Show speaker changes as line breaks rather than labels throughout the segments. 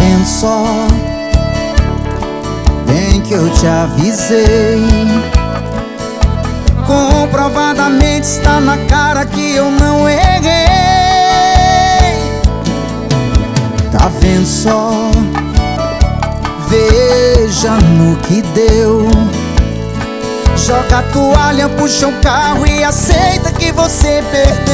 vendo só? Bem que eu te avisei. Comprovadamente está na cara que eu não errei. Tá vendo só? Veja no que deu. Joga a toalha, puxa o carro e aceita que você perdeu.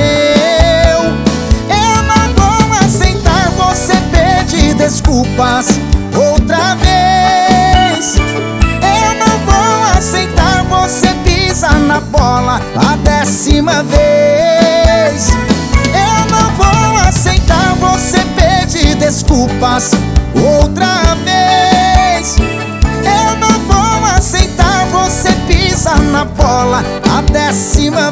Eu não vou aceitar você pedir desculpas outra vez. Eu não vou aceitar você pisar na bola a 10ª vez. Eu não vou aceitar você pedir desculpas outra vez. Eu não vou aceitar você pisar na bola a 10ª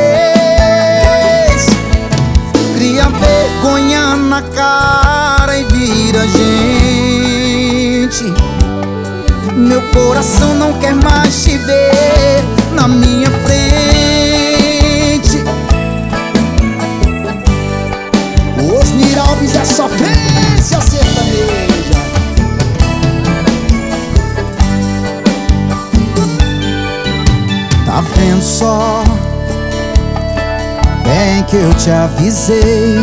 vez. Cria vergonha na cara e vira gente. Meu coração não quer mais te ver na minha frente. Osnir Alves é sofrência sertaneja. Tá vendo só? Bem que eu te avisei.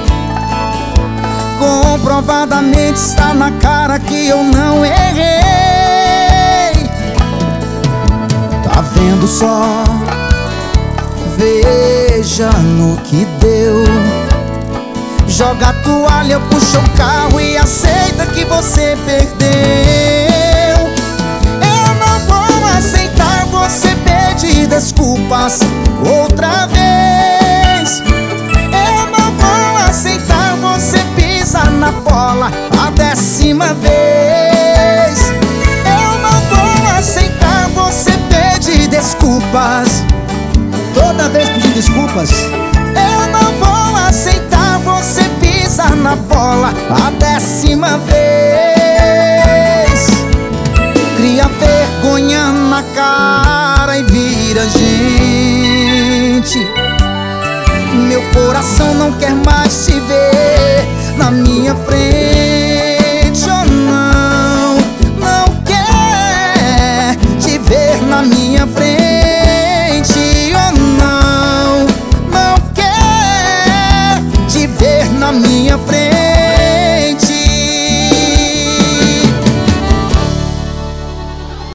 Comprovadamente está na cara que eu não errei. Tá vendo só? Veja no que deu. Joga a toalha, puxa o carro e aceita que você perdeu. Eu não vou aceitar você pedir desculpas outra vez. Eu não vou aceitar você pisar na bola a 10ª vez. Eu não vou aceitar você pedir desculpas toda vez pedir desculpas. Eu não vou aceitar você pisar na bola a 10ª vez. Cria vergonha na cara e vira gente. Meu coração não quer mais te ver